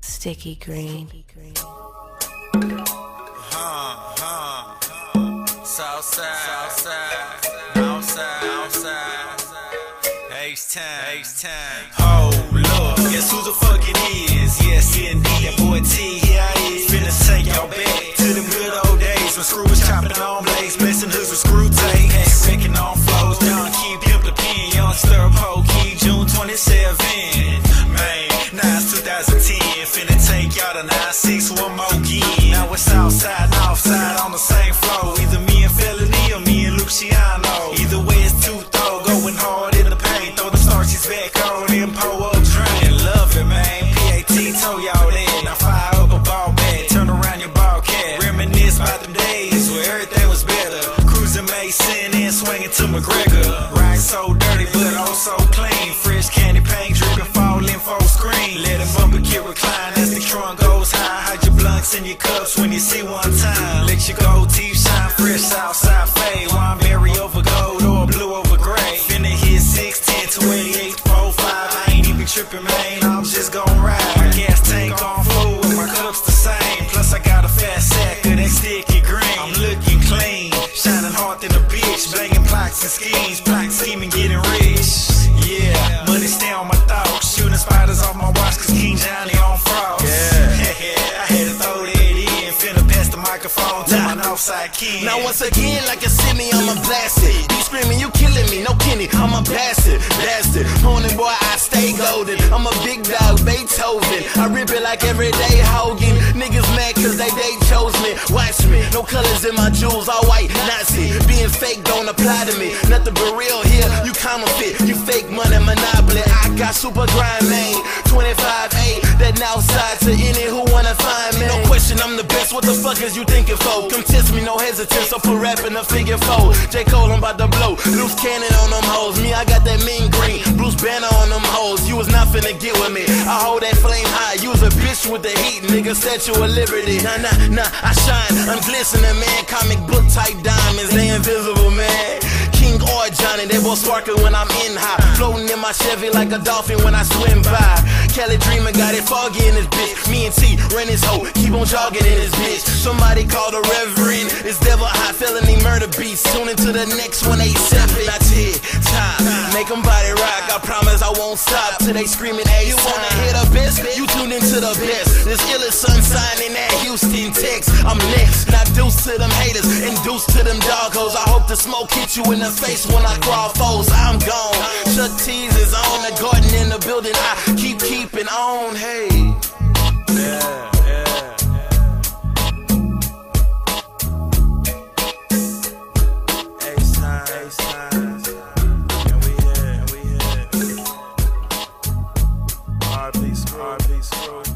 Sticky green. Southside, outside, H-Time. Oh, look, guess who the fuck it is? Yes, indeed, that boy T, here I is. Finna take y'all back to them good old days when screw was chopping on blades, blessing hoods with screw tape, wrecking on flows, down key, pimp the pen, young stir pokey, June 27. Man, now it's 2010, finna take y'all to 9-6, one more again. Now it's outside and offside on the same flow, either me and Felony or me and Luciano. Either way it's too throw, going hard in the paint, throw the starches back on and pull up drain. Love it, man, PAT told y'all that. Now fire up a ball bat, turn around your ball cat, reminisce about them days where everything was better. Cruising Mason and swinging to McGregor. Ride so dirty but oh so clean, fresh candy paint dripping, falling full screen. Let him bumper kid recline as the trunk goes high. Hide your blunts in your cups when you see one time. Let your gold teeth shine, fresh Southside fade. Wineberry over gold or blue over gray. Finna hit 610 to 88 45. I ain't even tripping, man, I'm just gon' ride. My gas tank on full and my cups the same. Plus I got a fat sack of that sticky green. I'm looking clean, shining hard than a bitch, banging plots and schemes, plot scheming, getting rich. Yeah, money stay on my thoughts, shooting spiders off my watch cause King Johnny on frost. Yeah, I had to throw that in, finna pass the microphone to my Northside kid. Now once again, like a semi, I'm a blasted. You screaming, you killing me, no Kenny, I'm a bastard. Pony boy, I stay golden. I'm a big dog, Beethoven. I rip it like everyday Hogan. Niggas mad cause they chose me. Watch me, no colors in my jewels, all white, Nazi. Being fake don't apply to me. Nothing but real here, you counterfeit. You fake money, monopoly. I got super grind, man. 25-8, that now side to any who wanna find me. No question, I'm the best, what the fuck is you thinking for? Come test me, no hesitance, so put rap in a figure 4. J. Cole, I'm about to blow. Loose cannon on them hoes. Me, I got that mean green. Bruce Banner on them hoes. You was not finna get with me. I hold that flame high. You was a bitch with the heat, nigga. Statue of Liberty. Nah, I shine. I'm glistening, man. Comic book type diamonds. They invisible, man. King or Johnny, they both sparkling when I'm in high. Floating in my Chevy like a dolphin when I swim by. Kelly Dreamer got it foggy in his bitch. Me and T ran his hoe, keep on jogging in his bitch. Somebody called a reverend. It's devil high, felony murder beats. Tune into the next one, 8-7. That's it, time. Make them body rock. I promise I won't stop till they screaming, hey, you wanna hear the best? You tune into the best. This illest sunshine in that Houston, Texas. I'm next. Now deuce to them haters and deuce to them doggos. I hope the smoke hit you in the face when I crawl foes. I'm gone. Chuck T's is on, the garden in the building. I keeping on, hey. Yeah. H-Time. And we here. RP Screw.